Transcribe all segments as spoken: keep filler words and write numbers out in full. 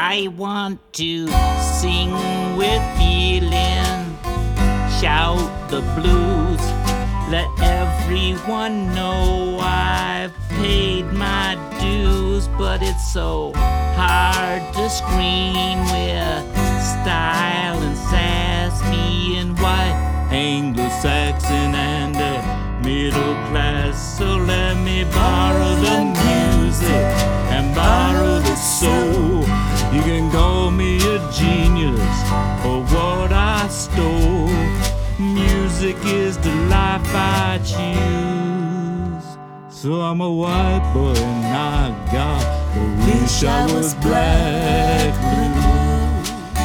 I want to sing with feeling, shout the blues, let everyone know I've paid my dues. But it's so hard to scream with style and sass, me and white, Anglo-Saxon and a middle class. So let me borrow the music and borrow the soul. You can call me a genius for what I stole. Music is the life I choose. So I'm a white boy and I got the wish I was black blues.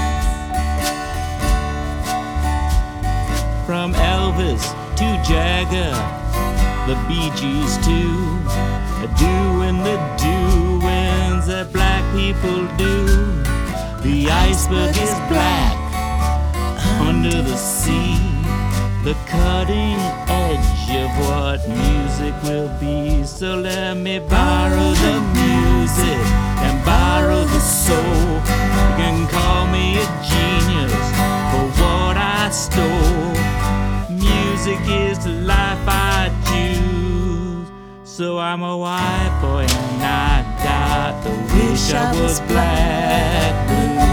From Elvis to Jagger, the Bee Gees too, doing the doings that black people do. The iceberg is black under the sea, the cutting edge of what music will be. So let me borrow the music and borrow the soul. You can call me a genius for what I stole. Music is the life I choose. So I'm a white boy and I got the wish I was black blues.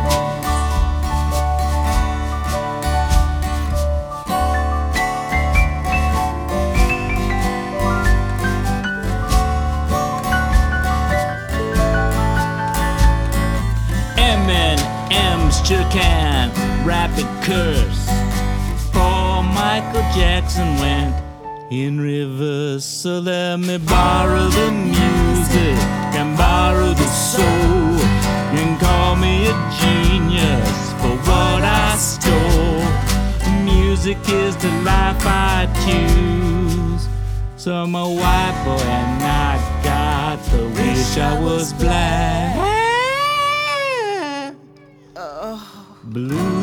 Eminem sure can rap it curse. Poor Michael Jackson went in reverse. So let me borrow the music and borrow the soul. You can call me a genius for what I stole. Music is the life I choose. So I'm a white boy and I got the wish I was black blue.